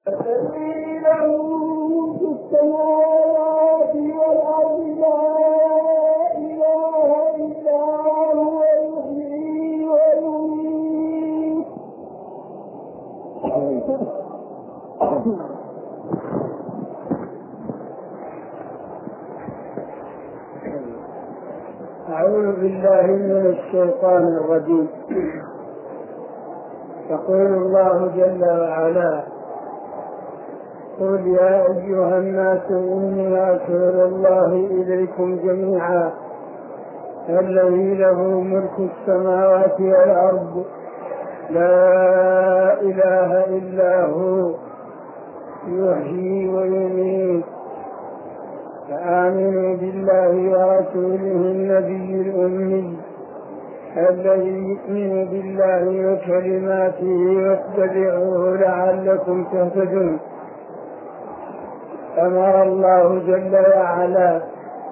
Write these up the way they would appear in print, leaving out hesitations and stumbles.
الذي له في السماوات والأرض لا إله إلا هو يحيي ويميت. أعوذ بالله من الشيطان الرجيم. يقول الله جل وعلا: قل يا أيها الناس إني رسول الله إليكم جميعا الذي له ملك السماوات والأرض لا إله إلا هو يحيي ويميت. فآمنوا بالله ورسوله النبي الأمي الذي يؤمن بالله وكلماته واتبعوه لعلكم تهتدون. أمر الله جل وعلا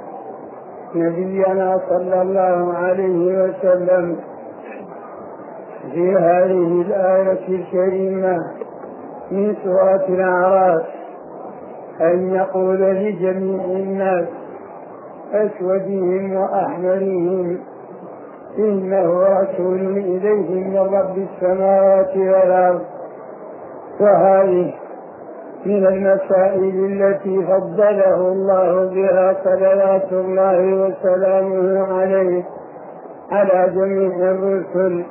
نبينا صلى الله عليه وسلم في هذه الآية الكريمة من سورة الأعراف أن يقول لجميع الناس أسودهم وأحمرهم إنه رسول إليهم من رب السماوات والأرض. وهذه من المسائل التي فضله الله بها صلوات الله وسلامه عليه على جميع الرسل،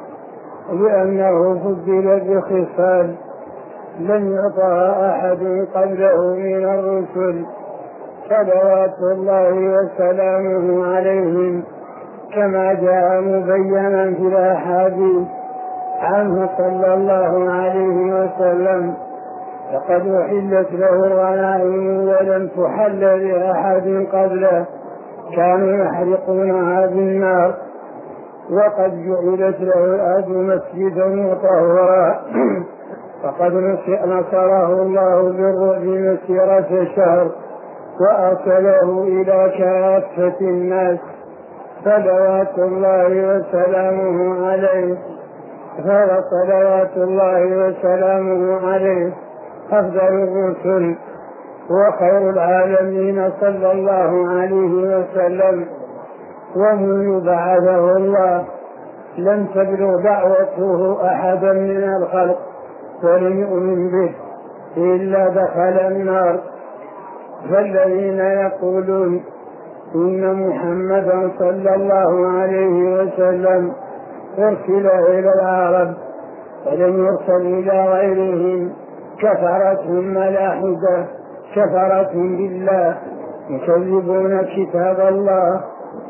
لأنه فضل بخصال لم يعطها أحد قبله من الرسل صلوات الله وسلامه عليهم، كما جاء مبينا في الأحاديث عنه صلى الله عليه وسلم: لقد أحلت له الغنائم ولم تحل لأحد قبله، كانوا يحرقونها بالنار، وقد جعلت له الأرض مسجدا مطهرا. فقد نصره الله بالرعب مسيرة شهر وأرسله إلى كافة الناس صلوات الله وسلامه عليه. فصلوات الله وسلامه عليه أفضل الرسل وخير العالمين صلى الله عليه وسلم. ومن بعثه الله لم تبلغ دعوته أحدا من الخلق ولم يؤمن به إلا دخل النار. فالذين يقولون إن محمدا صلى الله عليه وسلم أرسل إلى العرب ولم يرسل إلى غيرهم كفرتهم ملاحدة، كفرتهم بالله، يكذبون كتاب الله،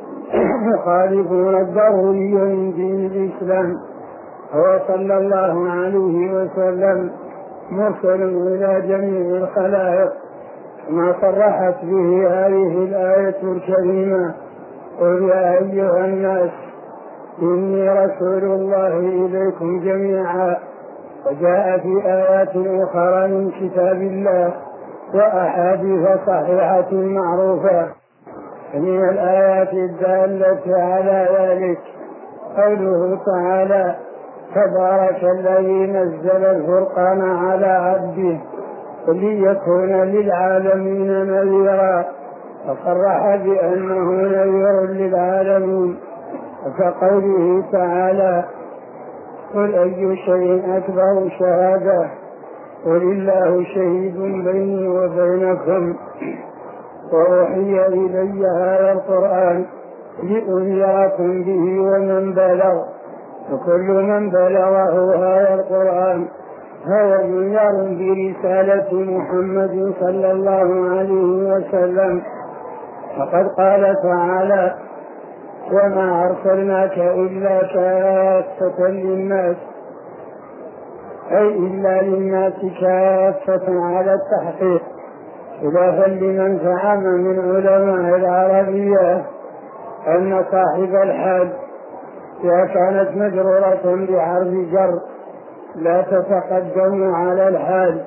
يخالفون الضروري من دين الإسلام. هو صلى الله عليه وسلم مرسل إلى جميع الخلائق، ما صرحت به هذه الآية الكريمة: قل يا أيها الناس إني رسول الله إليكم جميعا. وجاء في آيات أخرى من كتاب الله وأحاديث صحيحة معروفة. من الآيات الدالة على ذلك قوله تعالى: تبارك الذي نزل الفرقان على عبده ليكون للعالمين نذيرا، فصرح بأنه نذير للعالمين. وكقوله تعالى: قل أي شيء أكبر شهادة قل الله شهيد بيني وبينكم وأوحي إلي هذا القرآن لأنذركم به ومن بلغ، وكل من بلغه هذا القرآن هو منذر برسالة محمد صلى الله عليه وسلم. فقد قال تعالى: وما أرسلناك إلا كافة للناس، أي إلا للناس كافة على التحقيق، خلافا لمن زعم من علماء العربية أن صاحب الحال إذا كانت مجرورة بحرف جر لا تتقدم على الحال،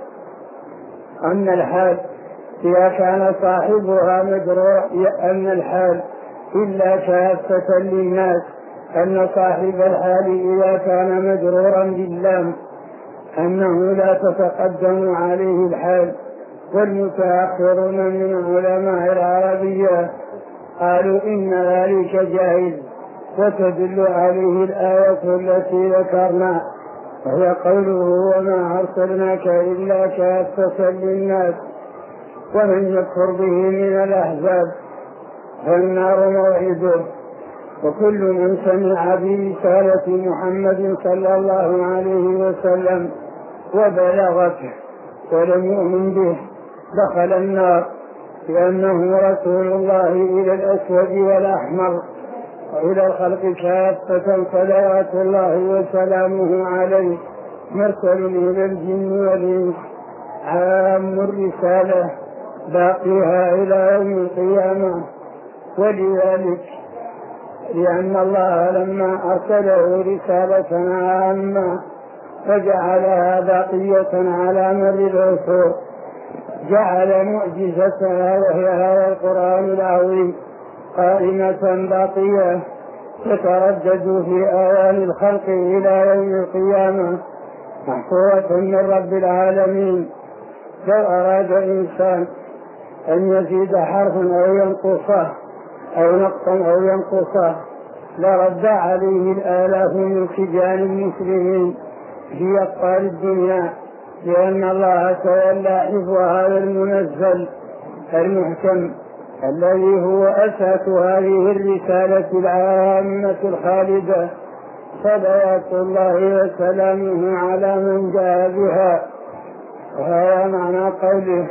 أن الحال إذا كان صاحبها مجرور أن الحال إلا كافة للناس، أن صاحب الحال إذا كان مجرورا باللام أنه لا تتقدم عليه الحال. والمتأخرون من علماء العربية قالوا إن ذلك جائز، وتدل عليه الآية التي ذكرنا، وهي قوله وما أرسلناك إلا كافة للناس. ومن يكفر به من الأحزاب فالنار موعده. وكل من سمع برسالة محمد صلى الله عليه وسلم وبلغته ولم يؤمن به دخل النار، لأنه رسول الله إلى الأسود والأحمر وإلى الخلق كافة صلوات الله وسلامه عليه، مرسل إلى الجن والإنس، عام الرسالة باقيها إلى يوم القيامة. ولذلك لأن الله لما أرسله رسالة عامة فجعلها باقية على مر العصور، جعل معجزتها وهي هذا القرآن العظيم قائمة باقية تتردد في آيان الخلق إلى يوم القيامة، محفوظة من رب العالمين. لو أراد إنسان أن يزيد حرفا أو ينقصه أو نقصا أو ينقصه لرد عليه الآلاف من سجان المسلمين في أقطار الدنيا، لأن الله تولى حفظ هذا المنزل المحكم الذي هو أساس هذه الرسالة العامة الخالدة، صلوات الله وسلامه على من جاء بها. وهذا معنى قوله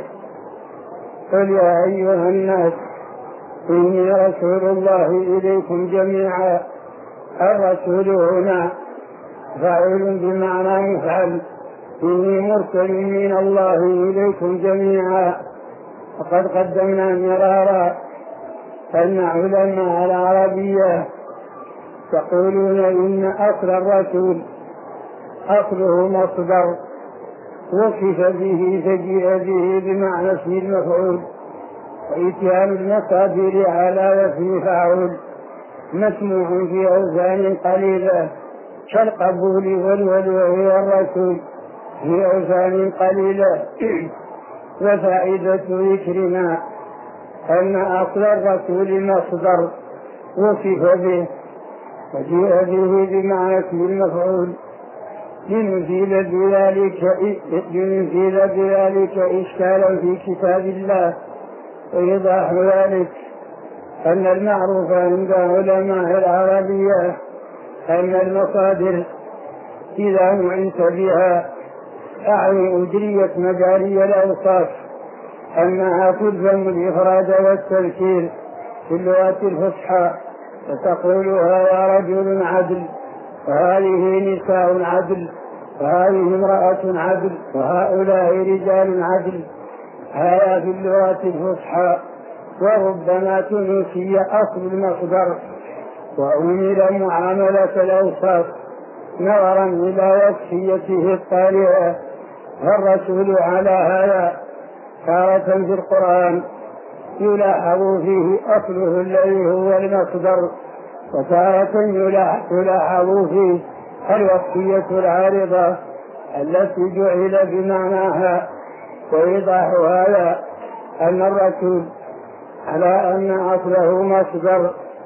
قل يا أيها الناس إني رسول الله إليكم جميعا. الرسول هنا فاعل بمعنى مفعل، إني مرسل من الله إليكم جميعا. وقد قدمنا مرارا أن علماء العربية يقولون إن أصل الرسول أصله مصدر وصف به فجيء به بمعنى اسم المفعول، وإتيان المصادر على وزن فاعل مسموع في أوزان قليلة كالقبول والولي الرسول في أوزان قليلة. وفائدة ذكرنا أن أصل الرسول مصدر وصف به وجيء به بمعنى اسم المفعول لنزيل بذلك إشكالا في كتاب الله. ويضاح ذلك أن المعروف عند علماء العربية أن المصادر إذا معنت بها أعني أجرية مجاري الأوصاف أنها تلزم الإفراد والتذكير في اللغة الفصحى، فتقول هذا رجل عدل، وهذه نساء عدل، وهذه امرأة عدل، وهؤلاء رجال عدل. هذا في اللغة الفصحى. وربما تنسي أصل المصدر وأمل معاملة الأوصاف نظرا إلى وصفيته الطالعة. فالرسول على هذا تارة في القرآن يلاحظ فيه أصله الذي هو المصدر، وتارة يلاحظ فيه الوصفية العارضة التي جعل بمعناها. ويضاح هذا أن الرسول على أن أصله مصدر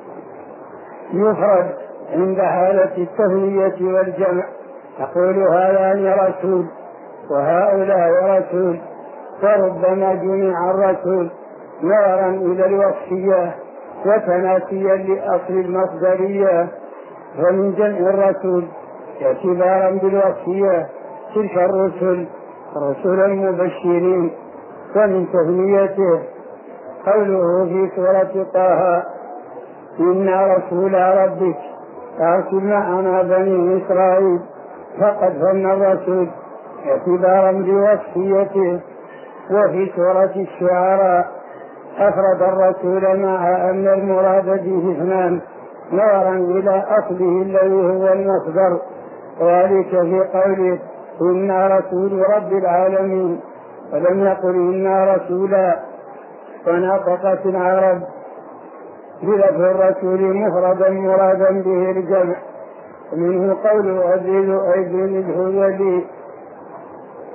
يفرد عند حالة التثنية والجمع، تقول هذان رسول وهؤلاء رسول. فربما جمع الرسول نظرا إلى الوصفية وتناسيا لأصل المصدرية، ومن جمع الرسول اعتبارا بالوصفية تلك الرسل رسلا مبشرين. ومن تثنيته قوله في سورة طه إنا رسول ربك فأرسل معنا بني إسرائيل. فقد ثنى الرسول اعتبارا بوصفيته. وفي سورة الشعراء أفرد الرسول مع أن المراد به اثنان نظرا إلى أصله الذي هو المصدر، وذلك في قوله إنا رسول رب العالمين، ولم يقل إنا رسولا. ونطقت العرب بلفظ الرسول مفردا مرادا به الجمع، ومنه قول أبيل أيدين الهذلي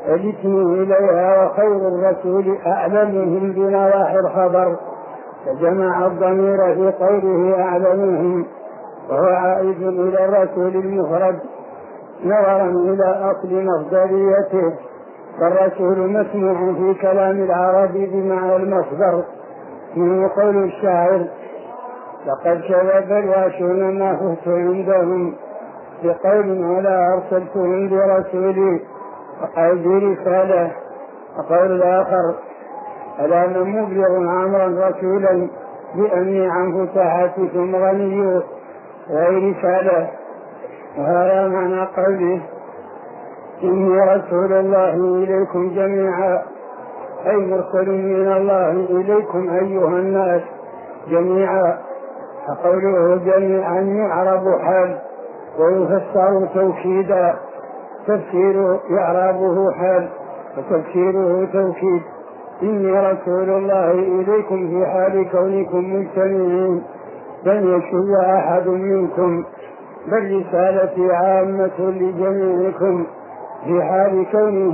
اجتنوا إليها وخير الرسول أعلمهم بنواحي الخبر، فجمع الضمير في قوله أعلمهم وهو عائد إلى الرسول المفرد نظرا إلى أصل مصدريته، فالرسول مسموع في كلام العرب بمعنى المصدر، منه قول الشاعر لقد كذب الواشون ما فزت عندهم بقول ولا أرسلتهم برسولي أو برسالة. وقول الآخر ألا من مبلغ عمرا رسولا بأني عن فتحاتكم غني غير رسالة. وهذا معنى قوله إني رسول الله إليكم جميعا، أي مرسل من الله إليكم أيها الناس جميعا. فقوله جميعا يعرب حال ويفسر توكيدا، تفسير إعرابه حال وتفسيره توكيد. إني رسول الله إليكم في حال كونكم مجتمعين لن يشذ أحد منكم، بل رسالتي عامة لجميعكم في حال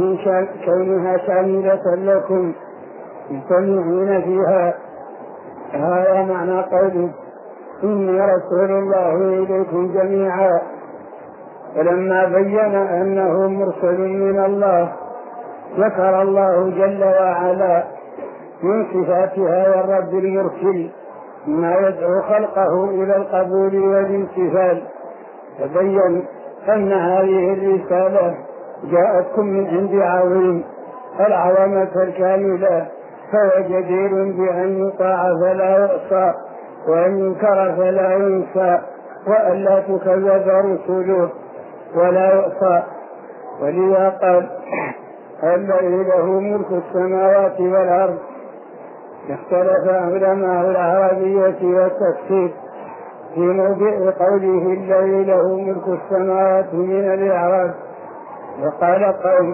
كونها شاملة لكم مجتمعين فيها. هذا معنى قوله إني رسول الله إليكم جميعا. فلما بين أنه مرسل من الله ذكر الله جل وعلا من صفات هذا الرب المرسل ما يدعو خلقه إلى القبول والامتثال، فبين أن هذه الرسالة جاءتكم من عند عظيم العظمة الكاملة، فهو جدير بأن يطاع فلا يعصى وأن ينكر فلا ينسى وأن لا تكذب رسله ولا يعصى. ولذا قال الذي له ملك السماوات والأرض. اختلف علماء العربية والتفسير في موضع قوله الذي له ملك السماوات من الإعراب، وقال قوم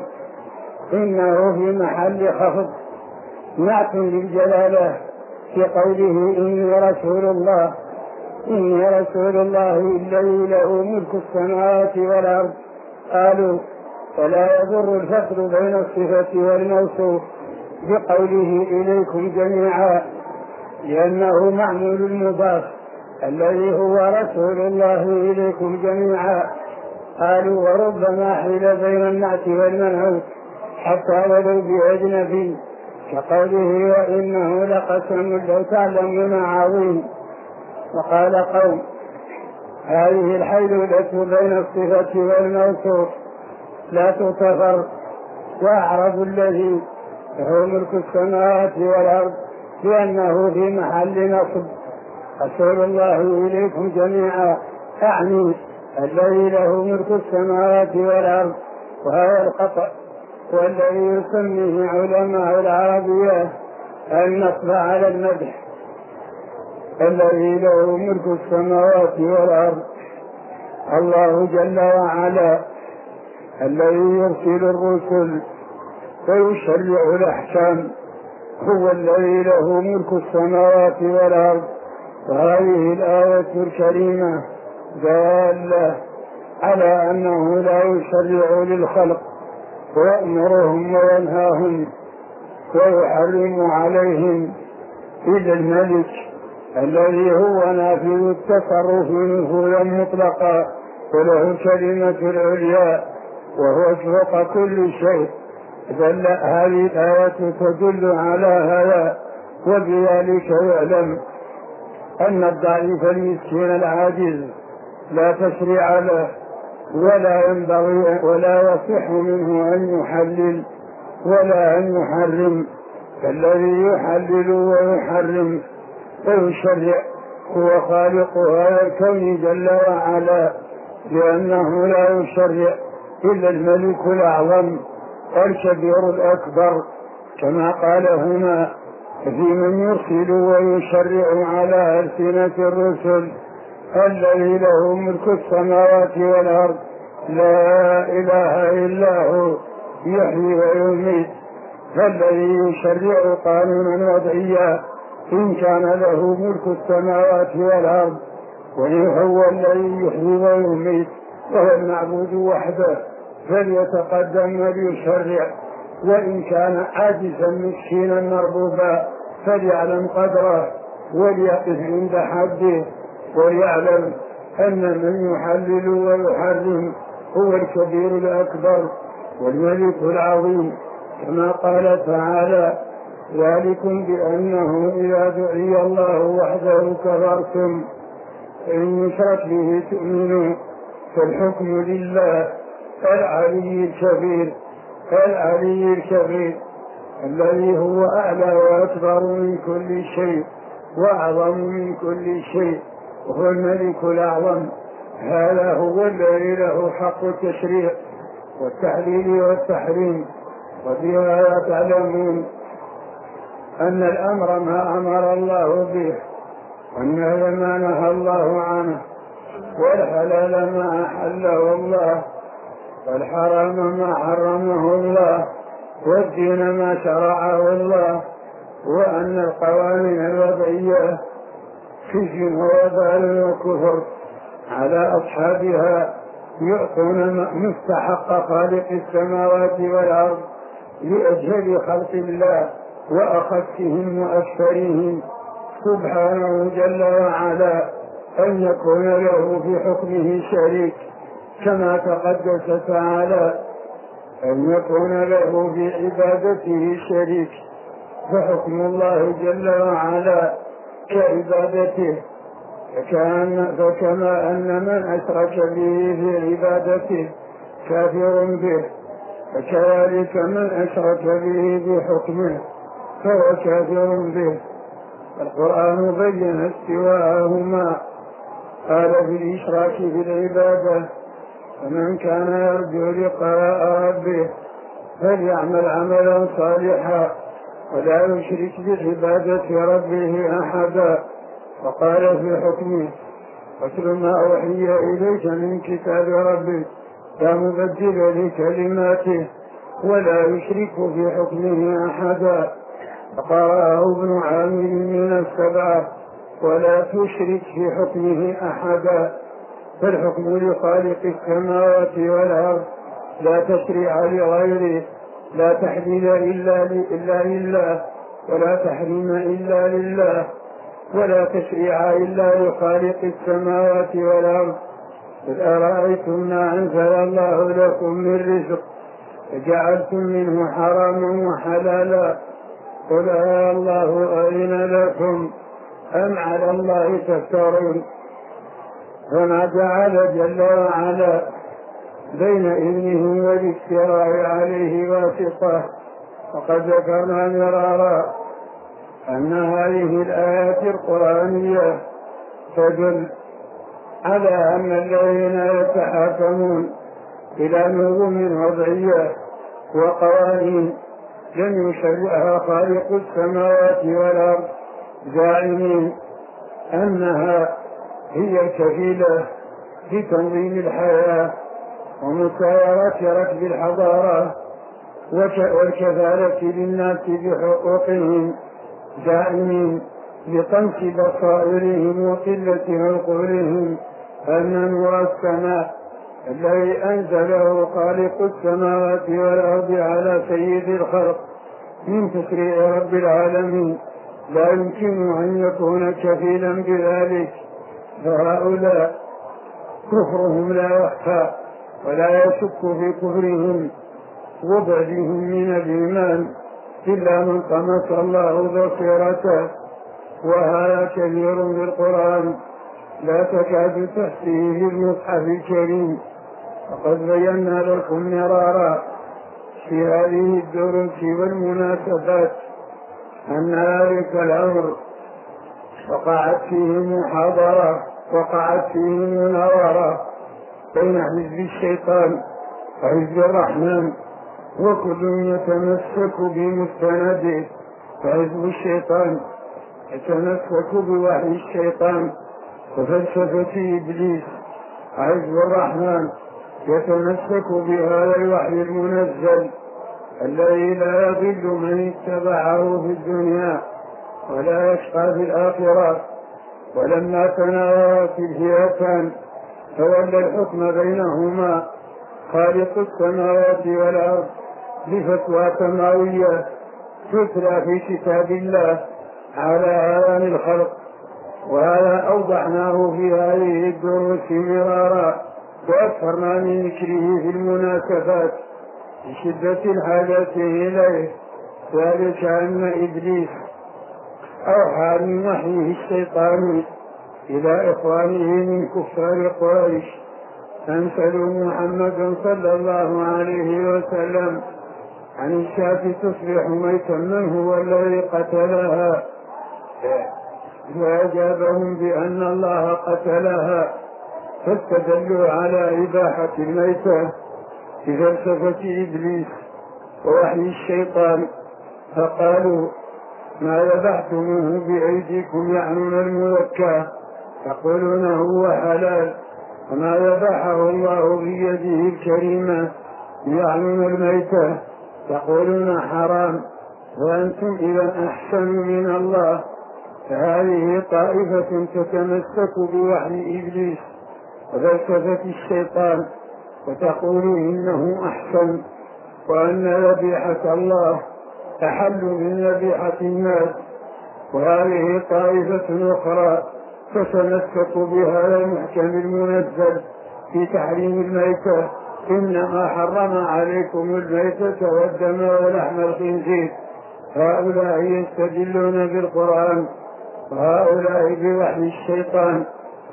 إنه في محل خفض نعت للجلالة في قوله إني رسول الله، إني رسول الله الذي له ملك السماوات والأرض. قالوا فلا يضر الفصل بين الصفة والموصوف بقوله إليكم جميعا، لأنه معمول المضاف الذي هو رسول الله إليكم جميعا. قالوا وربما حيل بين النعت والمنعوت حتى ولو بأجنبي، كقوله وإنه لقسم لو تعلمون عظيم. وقال قوم هذه الحيلولة بين الصفة والموصوف لا تغتفر، وأعرب الذي له ملك السماوات والأرض لأنه في محل نصب رسول الله إليكم جميعا، أعني الذي له ملك السماوات والأرض. وهذا الخطأ والذي يسميه علماء العربية النصب على المدح، الذي له ملك السماوات والأرض الله جل وعلا الذي يرسل الرسل ويشرع الأحكام، هو الذي له ملك السماوات والأرض. وهذه الآية الكريمة دالة على أنه لا يشرع للخلق ويأمرهم وينهاهم ويحرم عليهم إلا الملك الذي هو نافذ التصرف نفوذا مطلقا وله الكلمة العليا وهو فوق كل شيء. بل هذه الآية تدل على هذا، وبذلك يعلم أن الضعيف المسكين العاجز لا تشريع له ولا ينبغي ولا يصح منه أن يحلل ولا أن يحرم، فالذي يحلل ويحرم ويشرع هو خالق هذا الكون جل وعلا، لأنه لا يشرع إلا الملك الأعظم والكبير الأكبر، كما قال هنا في من يرسل ويشرع على ألسنة الرسل الذي له ملك السماوات والأرض لا إله إلا هو يحيي ويميت. فالذي يشرع قانونا وضعيا إن كان له ملك السماوات والأرض وهو الذي يحيي ويميت وهو المعبود وحده فليتقدم وليشرع وإن كان عاجزا مسكينا مربوبا فليعلم قدره وليقف عند حده، ويعلم أن من يحلل ويحرم هو الكبير الأكبر والملك العظيم، كما قال تعالى: ذلكم بأنه إذا دعي الله وحده كفرتم وإن يشرك به تؤمنوا، فالحكم لله العلي الكبير الذي هو أعلى وأكبر من كل شيء وأعظم من كل شيء، وهو الملك الأعظم. هذا هو الذي له حق التشريع والتحليل والتحريم. وبهذا تعلمون أن الأمر ما أمر الله به، والنهي ما نهى الله عنه، والحلال ما أحله الله، والحرام ما حرمه الله، والدين ما شرعه الله، وأن القوانين الوضعية خزي ووبال وكفر على أصحابها يعطون مستحق خالق السماوات والأرض لأجل خلق الله وأخفهم وأكثرهم سبحانه جل وعلا أن يكون له في حكمه شريك، كما تقدس تعالى أن يكون له في عبادته شريك، فحكم الله جل وعلا كعبادته، فكما أن من أشرك به في عبادته كافر به، فكذلك من أشرك به في حكمه فهو كافر به. القرآن بين استواءهما، قال في الإشراك بالعبادة: فمن كان يرجو لقاء ربه فليعمل عملا صالحا ولا يشرك بعبادة ربه أحدا. وقال في حكمه: واتل ما أوحي إليك من كتاب ربك لا مبدل لكلماته ولا يشرك في حكمه أحدا. فقرأه ابن عامر من السبعة: ولا تشرك في حكمه أحدا. فالحكم لخالق السماوات والأرض، لا تشريع لغيره، لا تحليل إلا لله، ولا تحريم إلا لله، ولا تشريع إلا لخالق السماوات والأرض. قل أرأيتم ما أنزل الله لكم من رزق فجعلتم منه حراما وحلالا قل الله أذن لكم أم على الله تفترون. وما جعل جل وعلا بين إذنه والافتراء عليه واسطة. وقد ذكرنا مرارا أن هذه الآيات القرآنية تدل على أن الذين يتحاكمون إلى نظم وضعية وقوانين لم يشرعها خالق السماوات والأرض زاعمين أنها هي الكفيلة بتنظيم الحياة ومسايرة ركب الحضارة والكفالة للناس بحقوقهم، زاعمين بطمس بصائرهم وقلة عقولهم أن نور السماء الذي أنزله خالق السماوات والأرض على سيد الخلق من تشريع رب العالمين لا يمكن أن يكون كفيلا بذلك. فهؤلاء كفرهم لا يخفى ولا يشك في كفرهم وبعدهم من الإيمان إلا من طمس الله بصيرته. وهذا كثير في القرآن لا تكاد تحصيه في المصحف الكريم. وقد بينا لكم مرارا في هذه الدروس والمناسبات أن ذلك الأمر وقعت فيه محاضرة، وقعت فيه مناورة بين حزب الشيطان وحزب الرحمن، وكل يتمسك بمستنده. فحزب الشيطان يتمسك بوحي الشيطان وفلسفة إبليس، وحزب الرحمن يتمسك بهذا الوحي المنزل الذي لا يضل من اتبعه في الدنيا ولا يشقى في الآخرة. ولما تناورت الفئتان تولى الحكم بينهما خالق السماوات والأرض بفتوى سماوية تتلى في كتاب الله على آذان الخلق، وهذا أوضحناه في هذه الدروس مرارا، وأكثرنا من ذكره في المناسبات لشدة الحاجة إليه، ذلك أن إبليس أوحى من وحيه الشيطان إلى إخوانه من كفار قريش أن سألوا محمدا صلى الله عليه وسلم عن الشاة تصبح ميتا من هو الذي قتلها، فأجابهم بأن الله قتلها، فاستدلوا على إباحة الميتة بفلسفة إبليس ووحي الشيطان، فقالوا ما ذبحتموه بأيديكم يعنون المذكى يقولون هو حلال، وما ذبحه الله بيده الكريمة يعنون الميتة يقولون حرام، وأنتم إذا أحسن من الله. فهذه طائفة تتمسك بوحي إبليس وفلسفة الشيطان وتقول إنه أحسن، وأن ذبيحة الله أحل من ذبيحة الناس. وهذه طائفة أخرى تتمسك بهذا المحكم المنزل في تحريم الميتة، إنما حرم عليكم الميتة والدم ولحم الخنزير. هؤلاء يستدلون بالقرآن وهؤلاء بوحي الشيطان،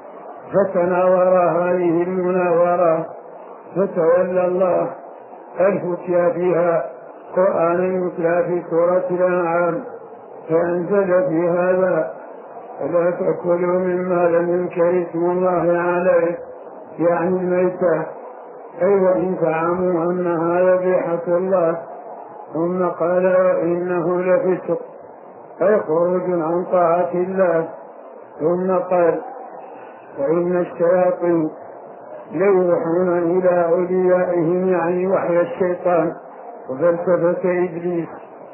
فتناور هذه المناورة فتولى الله الفتيا فيها قرآن يتلى في سورة الأنعام، فأنزل في هذا فلا تأكلوا مما لم يذكر اسم الله عليه يعني الميتة، أي وإن زعموا أنها ذبيحة الله، ثم قال إنه لفسق أي خروج عن طاعة الله، ثم قال وإن الشياطين ليوحون إلى أوليائهم يعني وحي الشيطان وفلسفة إبليس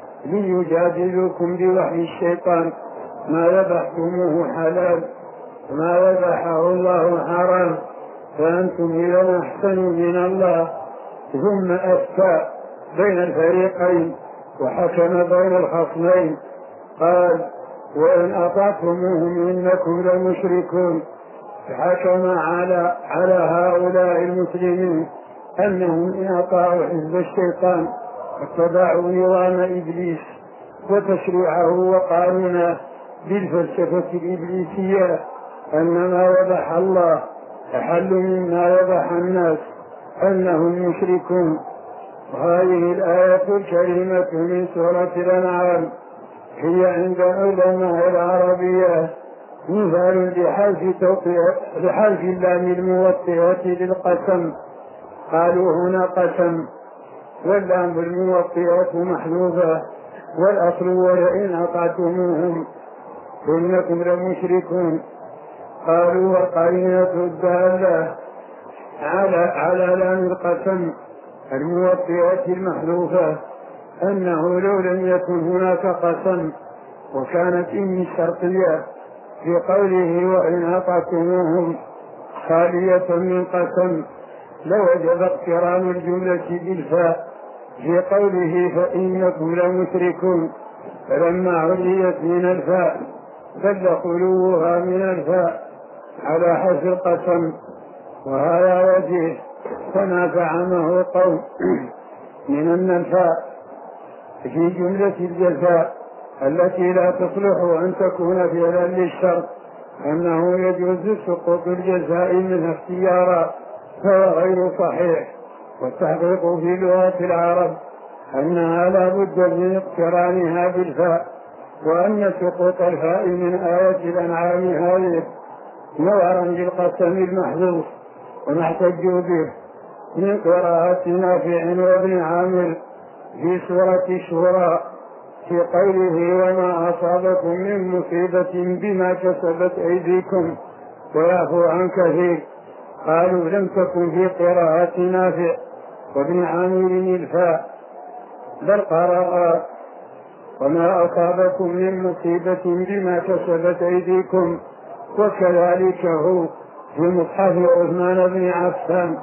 ليجادلوكم بوحي الشيطان، ما ذبحتموه حلال وما ذبحه الله حرام، فأنتم إذا أحسن من الله. ثم أفتى بين الفريقين وحكم بين الخصمين، قال وإن أطعتموهم إنكم لمشركون، فحكم على هؤلاء المسلمين أنهم إن أطاعوا حزب الشيطان واتبعوا نظام إبليس وتشريعه وقانونه بالفلسفة الإبليسية أن ما ذبح الله أحل مما ذبح الناس أنهم مشركون. وهذه الآية الكريمة من سورة الأنعام هي عند علماء العربية مثال لحذف اللام الموطئة للقسم، قالوا هنا قسم واللام الموطئة محذوفة، والأصل ولئن أطعتموهم إنكم لمشركون. قالوا وقرينة الدالة على لام القسم الموطئة المحذوفة أنه لو لم يكن هناك قسم وكانت إن الشرطية في قوله وإن أطعتموهم خالية من قسم لوجب اقتران الجملة بالفاء في قوله فإنكم لمشركون، فلما عليت من الفاء دل خلوها من الفاء على حذف القسم، وهذا وجه فما زعمه قوم من أن الفاء في جملة الجزاء التي لا تصلح أن تكون فعلا للشرط أنه يجوز سقوط الجزاء من اختيارا، فهو غير صحيح. والتحقيق في لغة العرب أنها لا بد من اقترانها بالفاء، وأن سقوط الفاء من آية الأنعام هذه نظرا للقسم المحذوف، وما احتجوا به من قراءة نافع وابن عامر في سورة الشورى في قوله وما أصابكم من مصيبة بما كسبت أيديكم ويعفو عن كثير، قالوا لم تكن في قراءة نافع وابن عامر الفاء، بل قرأ وما أصابكم من مصيبة بما كسبت أيديكم، وكذلك هو في مصحف عثمان بن عفان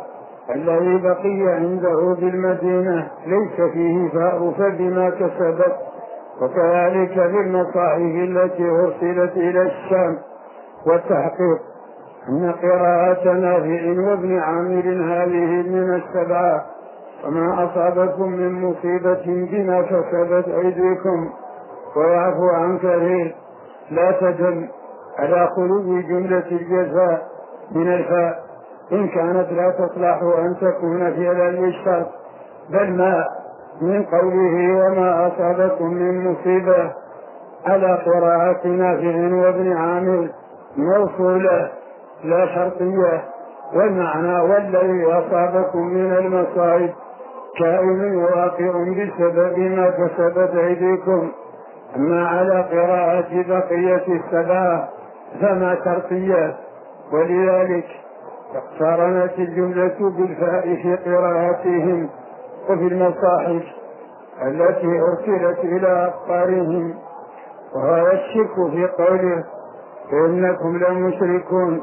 الذي بقي عنده بالمدينة ليس فيه فبما كسبت. وكذلك بالمصاحف التي أرسلت إلى الشام. والتحقيق أن قراءة نافع وابن عامر هذه من السبعة: وما أصابكم من مصيبة بما كسبت أيديكم ويعفو عن كثير، لا تدل على خلو جملة الجزاء من الفاء إن كانت لا تصلح أن تكون فعلا للشرط، بل ما من قوله وما أصابكم من مصيبة على قراءة نافع وابن عامر موصولة لا شرطية، والمعنى والذي أصابكم من المصائب كائن واقع بسبب ما كسبت أيديكم. أما على قراءة بقية السبعة فما شرطية، ولذلك اقترنت الجملة بالفاء في قراءاتهم وفي المصاحف التي أرسلت إلى أقطارهم. وهذا الشرك في قوله فإنكم لمشركون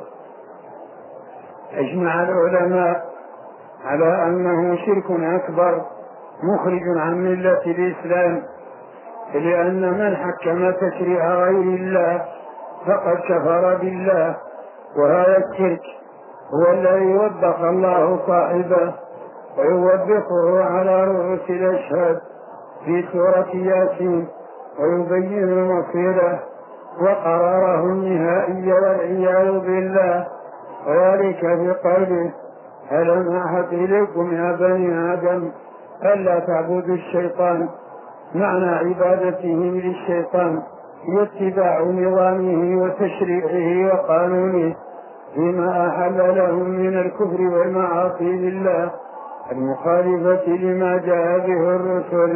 أجمع العلماء على أنه شرك أكبر مخرج عن ملة الإسلام، لأن من حكم تشريع غير الله فقد كفر بالله. وهذا الشرك هو الذي وبخ الله صاحبه ويوبخه على رؤوس الأشهاد في سورة ياسين، ويبين مصيره وقراره النهائي والعياذ بالله، وذلك في قوله ألم أعهد إليكم يا بني آدم ألا تعبدوا الشيطان. معنى عبادتهم للشيطان هي اتباع نظامه وتشريعه وقانونه فيما أحل لهم من الكفر والمعاصي لله المخالفة لما جاء به الرسل.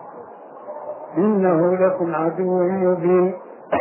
إنه لكم عدو مبين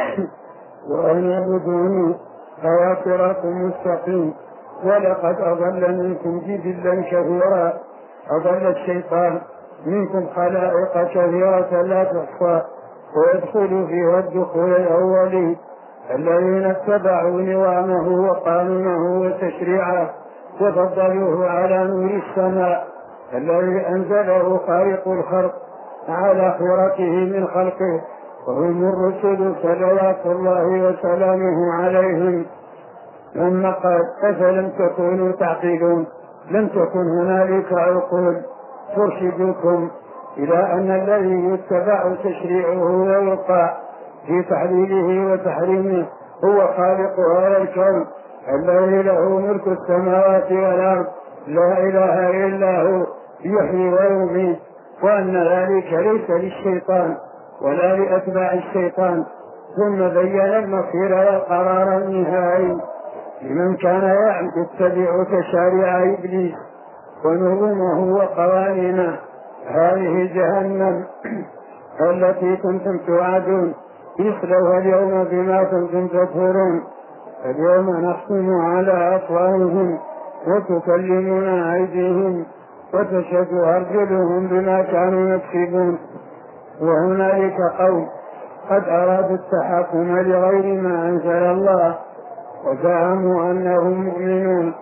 وأن اعبدوني فهو صراط مستقيم. ولقد أضل منكم جبلا كثيرا، أضل الشيطان منكم خلائق كثيرة لا تحصى، ويدخل فيها الدخول الأولي الذين اتبعوا نظامه وقانونه وتشريعه وفضلوه على نور السماء الذي أنزله خالق الخلق على خيرته من خلقه، وهم الرسل صلوات الله وسلامه عليهم. ثم قال أفلم تكونوا تعقلون، لم تكن هنالك عقول ترشدكم إلى أن الذي يتبع تشريعه ويوقع في تحليله وتحريمه هو خالق هذا الكون الذي له ملك السماوات والأرض لا إله إلا هو يحيي ويميت، وأن ذلك ليس للشيطان ولا لأتباع الشيطان. ثم بين المصير والقرار النهائي لمن كان يتبع تشاريع إبليس ونظمه وقوانينه. هذه جهنم التي كنتم توعدون اصلوها اليوم بما كنتم تكفرون. اليوم نختم على أفواههم وتكلمنا أيديهم وتشهد أرجلهم بما كانوا يكسبون. وهنالك قوم قد أرادوا التحاكم لغير ما أنزل الله وزعموا أنهم مؤمنون،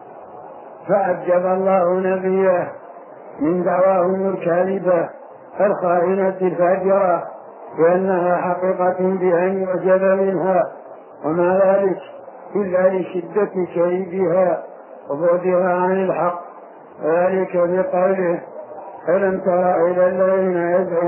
فعجب الله نبيه من دعواهم الكاذبة الخائنة الفاجرة بأنها حقيقة بأن يعجب منها، وما ذلك إلا لشدة كيدها وبعدها عن الحق. ذلك بقوله ألم تر إلى الذين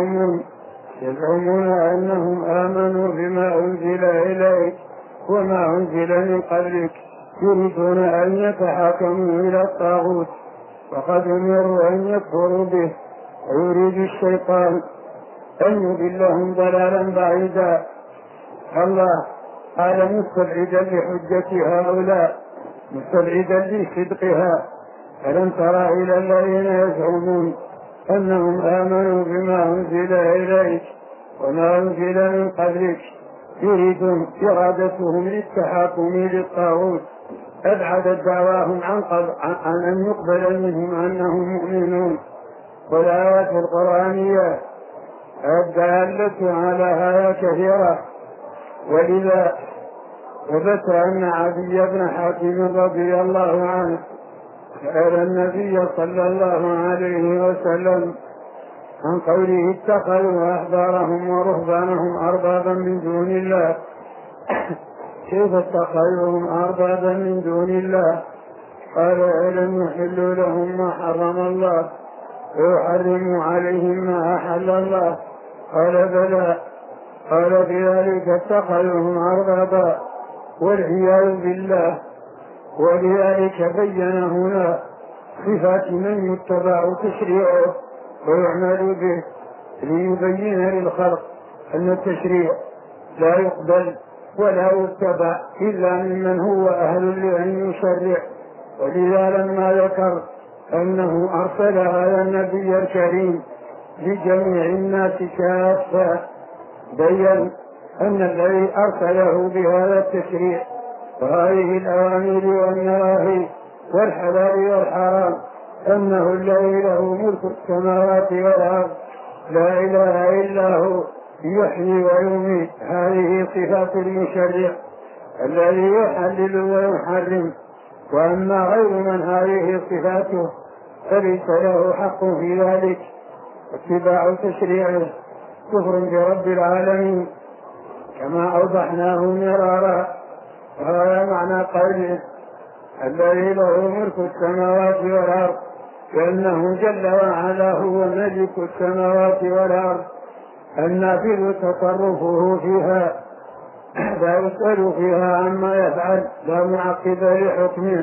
يزعمون أنهم آمنوا بما أنزل إليك وما أنزل من قبلك يريدون أن يتحاكموا إلى الطاغوت وقد أمروا أن يكفروا به، ويريد الشيطان أن يضلهم ضلالا بعيدا. الله قال مستبعدا لحجة هؤلاء مستبعدا لصدقها: ألم تر إلى الذين يزعمون أنهم آمنوا بما أنزل إليك وما أنزل من قبلك يريدون إرادتهم للتحاكم للطاغوت أبعدت دعواهم عن أن يقبل منهم أنهم مؤمنون. والآيات القرآنية الدالة على هذا كثيرة، ولذا ثبت أن عدي بن حاتم رضي الله عنه سأل النبي صلى الله عليه وسلم عن قوله اتخذوا أحبارهم ورهبانهم أربابا من دون الله كيف اتخذوهم أربابا من دون الله؟ قال ألم يحلوا لهم ما حرم الله ويحرموا عليهم ما أحل الله؟ قال بلى. قال بذلك اتخذوهم أربابا والعياذ بالله. ولذلك بين هنا صفات من يتبع تشريعه ويعمل به ليبين للخلق أن التشريع لا يقبل ولا يتبع إلا ممن هو أهل لأن يشرع. ولذا لما ذكر أنه أرسل هذا النبي الكريم لجميع الناس كافة بين أن الذي أرسله بهذا التشريع وهذه الأوامر والنواهي والحلال والحرام أنه الذي له ملك السماوات والأرض لا إله إلا هو يحيي ويميت. هذه صفات المشرع الذي يحلل ويحرم. وأما غير من هذه صفاته فليس له حق في ذلك. اتباع تشريعه كفر برب العالمين كما أوضحناه مرارا. وهذا معنى قوله الذي له ملك السماوات والأرض لأنه جل وعلا هو ملك السماوات والأرض النافذ تصرفه فيها لا يسأل فيها عما يفعل لا معقب لحكمه.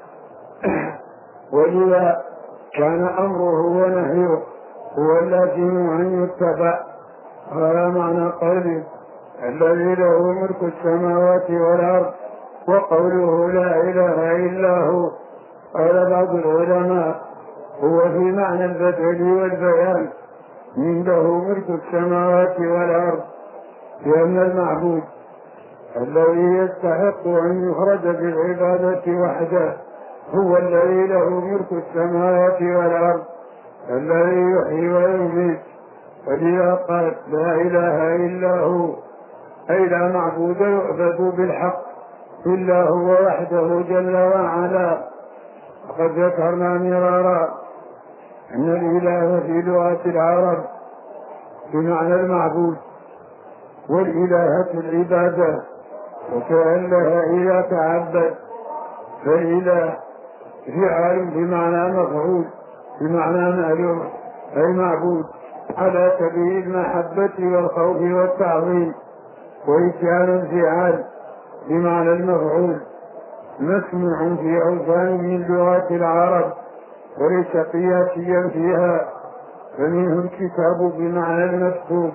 ولذا كان أمره ونهيه هو اللازم أن يتبع. هذا معنى قوله الذي له ملك السماوات والأرض. وقوله لا إله إلا هو قال بعض العلماء هو في معنى البدل والبيان من له ملك السماوات والأرض لأن المعبود الذي يستحق أن يخرج بالعبادة وحده هو الذي له ملك السماوات والأرض الذي يحيي ويميت. ولذا قال لا إله إلا هو أي لا معبود يعبد بالحق إلا هو وحده جل وعلا. وقد ذكرنا مرارا أن الإله في لغة العرب بمعنى المعبود والإلهة العبادة وكأنها إذا تعبد. فالإله فعال بمعنى مفعول بمعنى مألوف أي معبود على سبيل المحبة والخوف والتعظيم. وإتيان فعال بمعنى المفعول مسموع في أوثان من لغات العرب وليس قياسيا فيها. فمنه الكتاب بمعنى المكتوب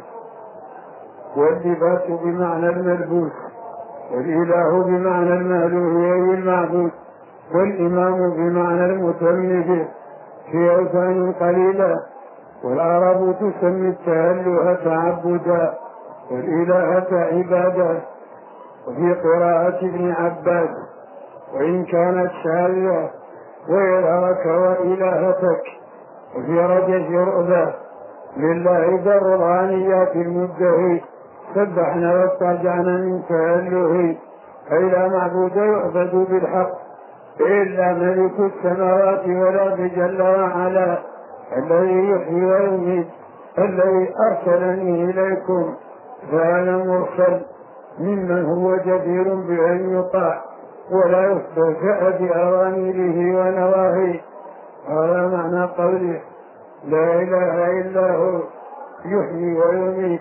واللباس بمعنى الملبوس والإله بمعنى المألوه أي المعبود والإمام بمعنى المتم به في أوثان قليلة. والعرب تسمي التأله تعبدا والإلهة عبادة. وفي قراءة ابن عباس وإن كانت شاذة وإلهك وإلهتك. وفي رجش رؤبة لله در الغانيات المدهي سبحنا واسترجعنا من تأله أي لا معبود يعبد بالحق إلا ملك السماوات والأرض جل وعلا الذي يحيي ويميت الذي أرسلني إليكم فأنا مرسل ممن هو جدير بأن يطاع ولا يستهزأ بأوامره ونواهيه. هذا معنى قوله لا إله إلا هو يحيي ويميت.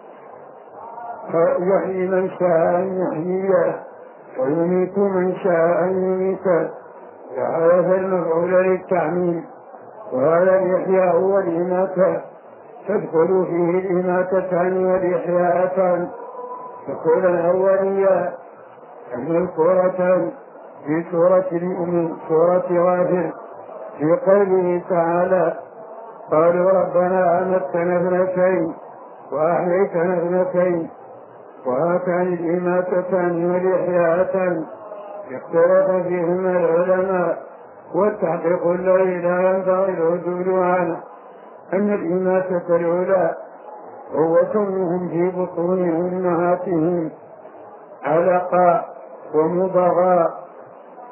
يحيي من شاء أن يحييه ويميت من شاء أن يميته. فهذا المفعول للتعميم. وهذا الإحياء والإماتة تدخل فيه الإماتتان والإحياءتان دخولا أوليا المذكورتان في سورة المؤمن سورة غافر في قوله تعالى قالوا ربنا أمتنا اثنتين وأحييتنا اثنتين. وهاتان الإماتتان والإحياءتان اختلف فيهما العلماء والتحقيق الذي لا ينبغي العدول عنه أن الإماتة الأولى هو كونهم في بطون أمهاتهم علقا ومضغا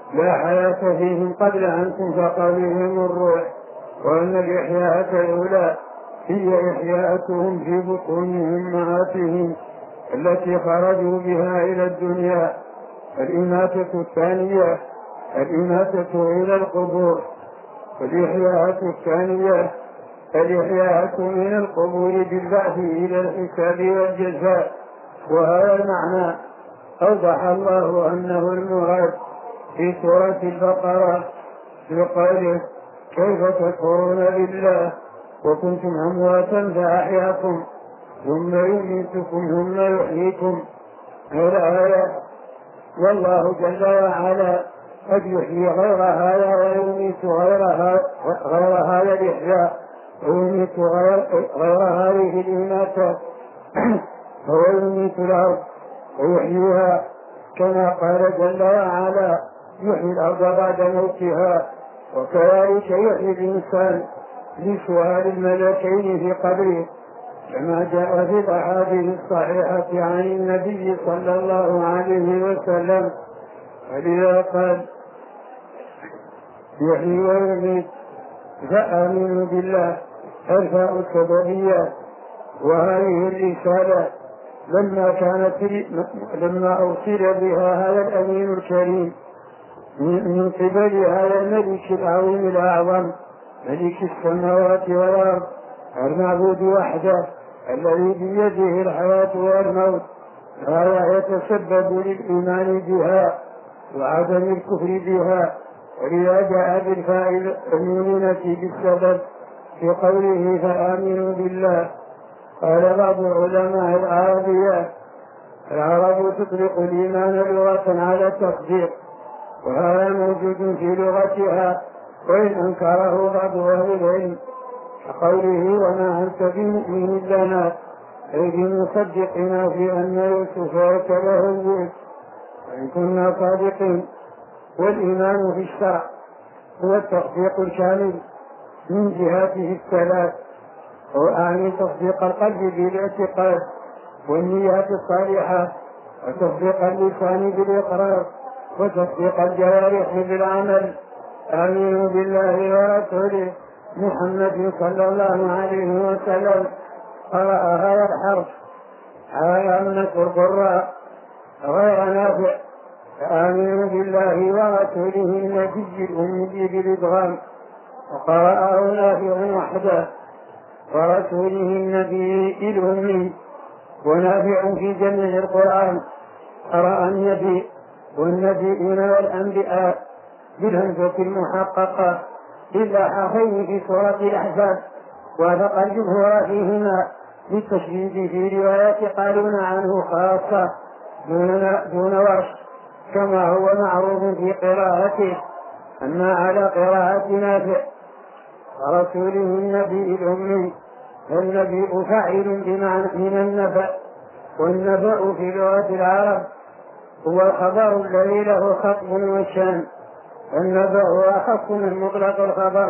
لا حياة فيهم قبل أن تنفخ فيهم الروح، وأن الإحياء الأولى هي إحياءتهم في بطون أمهاتهم التي خرجوا بها إلى الدنيا. الإماتة الثانية الإماتة إلى القبور، والإحياء الثانية الإحياء من القبور بالبعث إلى الحساب والجزاء. وهذا المعنى أوضح الله أنه المراد في سورة البقرة في قوله: كيف تكفرون بالله وكنتم أمواتا فأحياكم ثم يميتكم ثم يحييكم. الآية. والله جل وعلا قد يحيي غير هذا ويميت غير هذا الإحياء، ويميت غير هذه الإماتة. هو يميت الأرض ويحييها، كما قال جل وعلا: يحيي الأرض بعد موتها، وكذلك يحيي الإنسان لسؤال الملكين في قبره، كما جاء في الأحاديث الصحيحة عن النبي صلى الله عليه وسلم. ولذا قال: يحيي ويميت. فآمنوا بالله الفاء السببية، وهذه الرسالة لما أوصل بها هذا الأمين الكريم من قبل هذا الملك العظيم الأعظم، ملك السماوات والأرض، المعبود وحده الذي بيده الحياة والموت، هذا يتسبب للإيمان بها وعدم الكفر بها. ولذا جاء بالفاء المؤمنة بالسبب في قوله: فآمنوا بالله. قال بعض علماء العربية: العرب تطلق الإيمان لغة على التصديق، وهذا موجود في لغتها وإن أنكره بعض أهل العلم، كقوله: وما أنت بمؤمن لنا، أي بمصدقنا في أن يوسف له الجود وإن كنا صادقين. والإيمان في الشرع هو التصديق الكامل من جهاته الثلاث، وأعني تصديق القلب بالاعتقاد والنيات الصالحة، وتصديق اللسان بالإقرار، وتصديق الجوارح بالعمل. آمنوا بالله ورسوله محمد صلى الله عليه وسلم قرأ هذا الحرف على أمة القراء غير نافع. آمنوا بالله ورسوله النبي الأمي بالإدغام، وقرأه نافع وحده، ورسوله النبي الأمي. ونافع في جميع القرآن قرأ النبي والنبيين والأنبياء بالهمزة المحققة إلا حرفين في سورة الأحزاب، وافق الجمهور فيهما بالتشديد في روايات قالون عنه خاصة دون ورش، كما هو معروف في قراءته. أما على قراءة نافع ورسوله النبي الأمي، فالنبي فاعل بمعنى من النبأ، والنبأ في لغة العرب هو الخبر الذي له خطب وشان، والنبأ أخص من مطلق الخبر،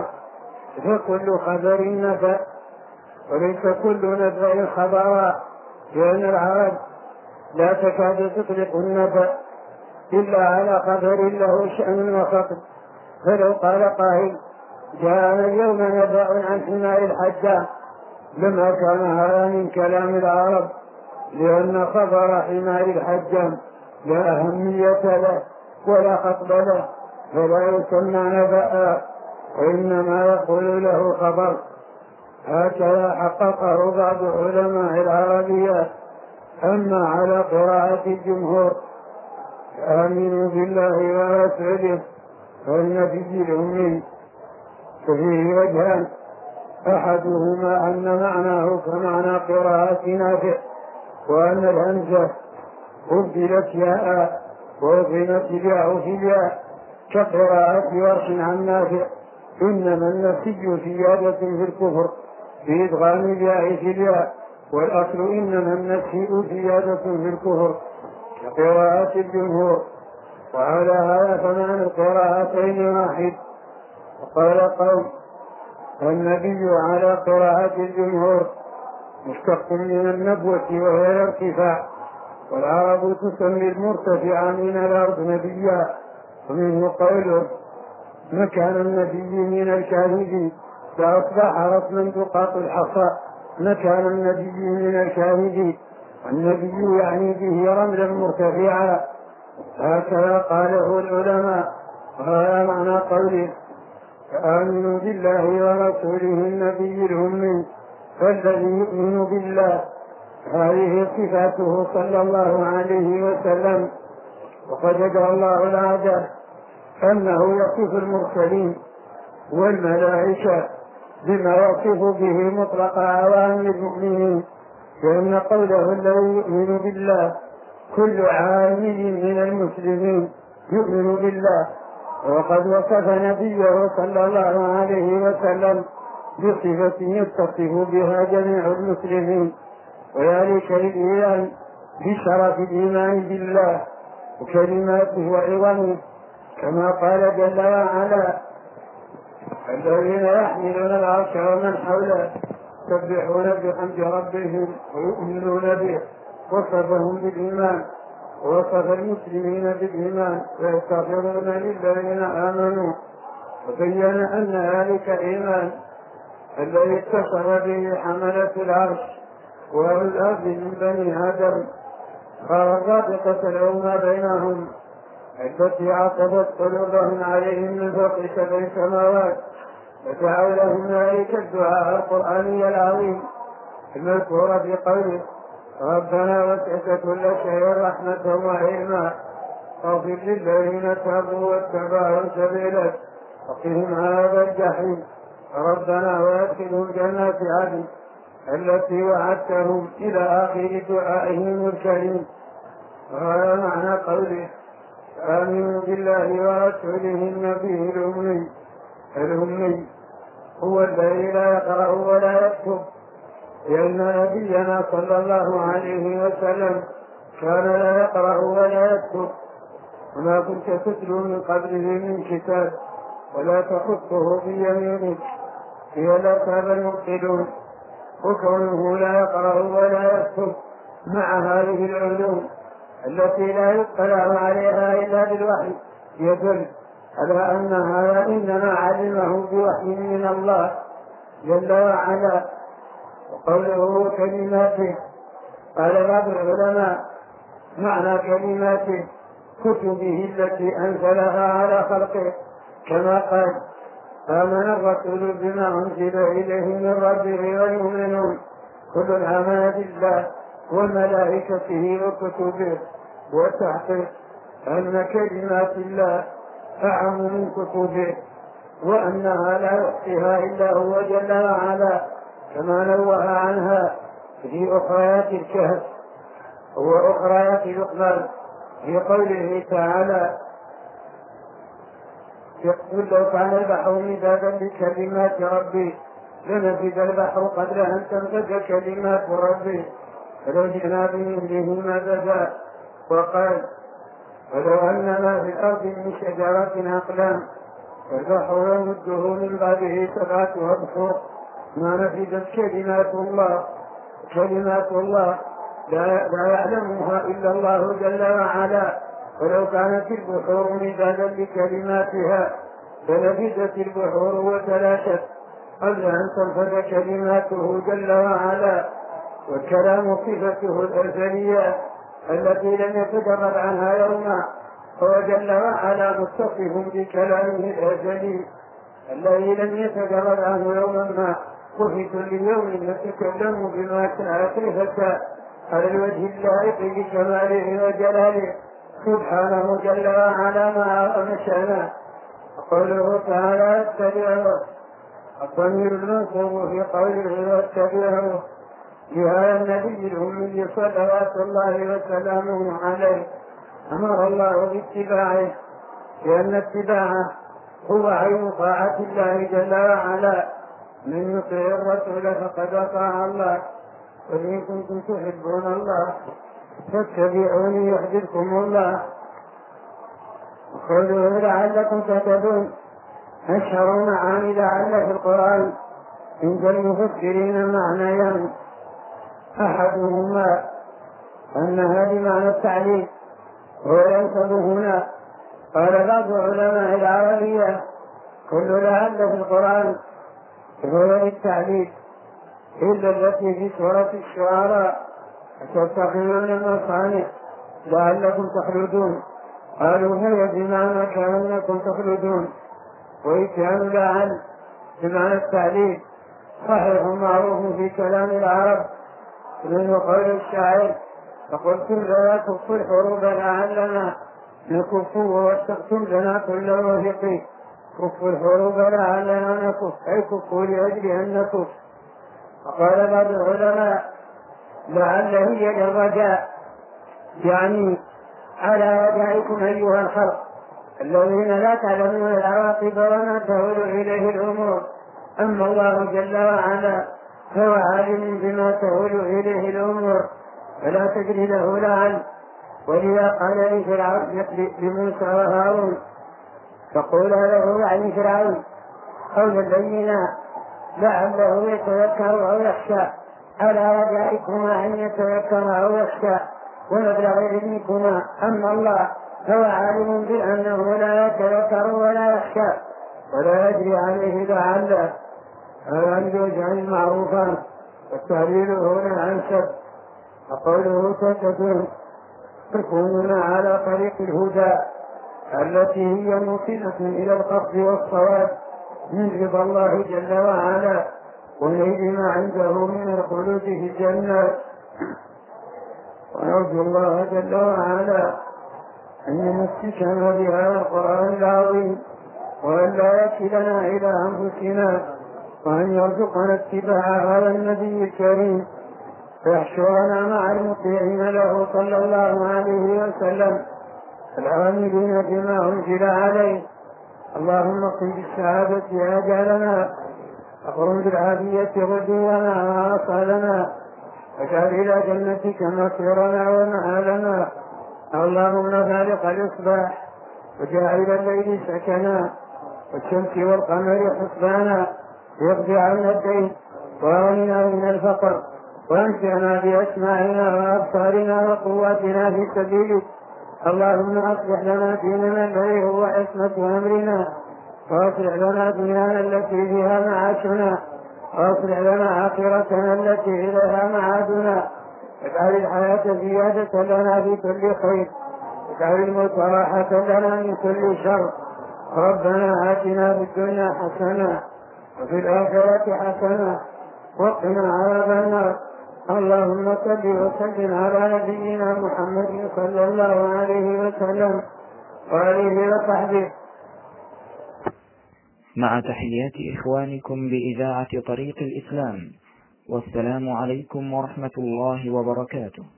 فكل خبر نبأ وليس كل نبأ خبرا، لأن العرب لا تكاد تطلق النبأ إلا على خبر له شأن وخطب. فلو قال قائل: جاءنا اليوم نبأ عن حمار الحجاج، لما كان هذا من كلام العرب، لأن خبر حمار الحجاج لا أهمية له ولا خطب له، فلا يسمى نبأ، وإنما يقول له خبر. هكذا حققه بعض علماء العربية. أما على قراءة الجمهور: آمنوا بالله ورسوله والنبي الأمي، ففيه وجهان: أحدهما أن معناه كمعنى قراءة نافع، وأن الهمزة أبدلت ياء وأضغمت الياء في الياء كقراءة ورش عن نافع. إنما النسي زيادة في الكفر بإدغام الياء في الياء، والأصل إنما النسي زيادة في الكفر كقراءة الجمهور. وعلى هذا فمعنى القراءتين واحد. وقال قوم: النبي على قراءة الجمهور مشتق من النبوة وهي الارتفاع، والعرب تسمي المرتفع من الأرض نبيا، ومنه قوله مكان النبي من الكاذب فأصبح رسما تقاط الحصى مكان النبي من الكاذب، والنبي يعني به رملا مرتفعا، هكذا قاله العلماء. وهذا معنى قوله فآمنوا بالله ورسوله النبي الأمي، فالذي يؤمن بالله هذه صفاته صلى الله عليه وسلم. وقد جعل الله العادة أنه يصف المرسلين والملائكة بما يصف به مطلق عوام المؤمنين، لأن قوله الذي يؤمن بالله كل عامل من المسلمين يؤمن بالله، وقد وصف نبيه صلى الله عليه وسلم بصفة يتصف بها جميع المسلمين، وذلك للإيمان بشرف الإيمان بالله وكلماته وعظمه، كما قال جل وعلا الذين يحملون العرش ومن حوله يسبحون بحمد ربهم ويؤمنون به، وصفهم بالإيمان ووصف المسلمين بالإيمان ويستغفرون للذين آمنوا، وبين أن ذلك الإيمان الذي اتصف به حملة العرش وأهل الأرض من بني آدم قال الرابطة العظمى بينهم التي عقدت قلوبهم عليهم من فوق 7 سماوات، ودعوا لهم ذلك الدعاء القرآني العظيم المذكور في قوله ربنا وسعت كل شيء رحمة وعلما فاغفر للذين تابوا واتبعوا سبيلك وقهم عذاب الجحيم ربنا وادخلهم جنات عدن التي وعدتهم إلى آخر دعائهم الكريم. وهذا معنى قوله آمنوا بالله ورسوله النبي الأمي هو الذي لا يقرأ ولا يكتب، لأن نبينا صلى الله عليه وسلم كان لا يقرأ ولا يكتب، وما كنت تتلو من قبله من كتاب ولا تخطه بيمينك هي لارتاب المبطلون. وكونه لا يقرأ ولا يكتب مع هذه العلوم التي لا يطلع عليها إلا بالوحي يدل على أن هذا إنما علمه بوحي من الله جل وعلا. وقوله كلماته قال بعض العلماء معنى كلماته كتبه التي أنزلها على خلقه، كما قال آمن الرسول بما أنزل إليه من ربه والمؤمنون كل آمن بالله وملائكته وكتبه، وتحقق أن كلمات الله أعم من كتبه وأنها لا يحصيها إلا هو جل وعلا، كما نوه عنها في أخريات الكهف وأخريات لقمان في قوله تعالى يقول لو كان البحر مدادا لكلمات ربي لنفد البحر قبل أن تنفد كلمات ربي فلو جئنا بمثله مددا. وقال ولو أن ما في الأرض من شجرة أقلام والبحر يمده من بعده 7 أبحر ما نفدت كلمات الله لا يعلمها إلا الله جل وعلا، ولو كانت البحور مدادا لكلماتها لنفدت البحور وتلاشت قبل أن تنفد كلماته جل وعلا. والكلام صفته الأزلية التي لم يتجرد عنها يوما، هو جل وعلا متصف بكلامه الأزلي الذي لم يتجرد عنه يوما ما، وفي كل يوم يتكلم بما شاء كيف شاء على الوجه اللائق بكماله وجلاله سبحانه جل وعلا ما شاء. وقوله تعالى اتبعه الضمير المنصوب في قوله واتبعه لهذا النبي الأمي صلوات الله وسلامه عليه أمر الله باتباعه، لأن اتباعه هو عين طاعة الله جل وعلا. من يطيع الرسول فقد أطاع الله، وإن كنتم تحبون الله فاتبعوني يحببكم الله. وقوله لعلكم تهتدون أشهر معاني لعل في القرآن عند المفسرين معنيان، أحدهما أنها بمعنى التعليل وينصب هنا قال بعض علماء العربية: كل لعل في القرآن غير التعليل إلا التي في سورة الشعراء: أتتخذون المصانع لعلكم تخلدون. قالوا هي بمعنى كأنكم تخلدون، وإتيان لعل بمعنى التعليل صحيح معروف في كلام العرب، منه قول الشاعر: فقلتم لا يكف الحروب لعلنا نكف واتقتم لنا كل وثق. كف الحروب لعلنا نكف، أي كفوا لأجل أن نكف. وقال بعض العلماء: لعل هي للرجاء، يعني على رجائكم أيها الخلق الذين لا تعلمون العواقب وما تهول إليه الأمور. أما الله جل وعلا فهو عالم بما تهول إليه الأمور فلا تجري له لعل. ولذا قال لفرعون لموسى وهارون: فقولا له يعني فرعون قولا لينا لعله يتذكر أو يخشى، على رجائكما أن يتذكر أو يخشى ونبلغ علمكما. أما الله فهو عالم بأنه لا يتذكر ولا يخشى ولا يجري عليه لعله. هذا من وجه المعروفان، والتهليل هنا أنسب. وقوله تكونون على طريق الهدى التي هي موصلة إلى القصد والصواب من رضا الله جل وعلا ونيل ما عنده من الخلود في الجنة. ونرجو الله جل وعلا أن يمسكنا بهذا القرآن العظيم، وأن لا يكلنا إلى أنفسنا، وأن يرزقنا اتباع هذا النبي الكريم، ويحشرنا مع المطيعين له صلى الله عليه وسلم العاملين بما أنزل عليه. اللهم قم بالسعادة آجالنا، أقرم بالعافية غدونا وآصالنا، واجعل إلى جنتك مصيرنا ومآلنا. اللهم فالق الإصباح وجاعل الليل سكنا والشمس والقمر حسبانا، يقضي عنا الدين وأغننا من الفقر، وأمتعنا بأسماعنا وأبصارنا وقواتنا في سبيلك. اللهم أصلح لنا ديننا الذي هو عصمة أمرنا، وأصلح لنا دنيانا التي فيها معاشنا، وأصلح لنا آخرتنا التي إليها معادنا. اجعل الحياة زيادة لنا في كل خير، اجعل الموت راحة لنا من كل شر. ربنا آتنا في الدنيا حسنة وفي الآخرة حسنة وقنا عذاب النار. اللهم صل وسلم على نبينا محمد صلى الله عليه وسلم وآله وصحبه. مع تحيات إخوانكم بإذاعة طريق الإسلام، والسلام عليكم ورحمة الله وبركاته.